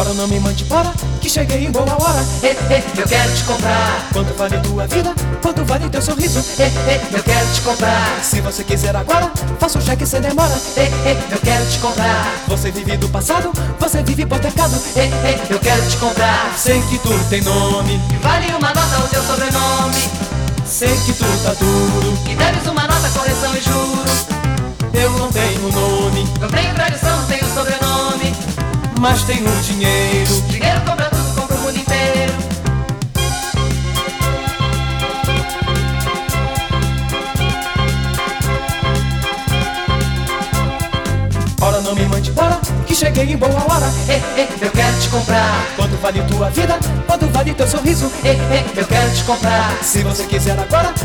Ora, não me mande embora, que cheguei em boa hora. Eu quero te comprar. Quanto vale tua vida? Quanto vale teu sorriso? Eu quero te comprar. Se você quiser agora, faça o cheque sem demora. Eu quero te comprar. Você vive do passado, você vive hipotecado. Eu quero te comprar. Sei que tu tem nome, Vale uma nota o teu sobrenome. sei que tu tá duro. E deves uma nota, correção e juros. Eu não tenho nome, Não tenho tradição, não tenho sobrenome. mas tenho dinheiro. Dinheiro compra tudo, compra o mundo inteiro. Ora, não me mande embora, que cheguei em boa hora. Eu quero te comprar. Quanto vale tua vida? Quanto vale teu sorriso? Eu quero te comprar. Se você quiser agora,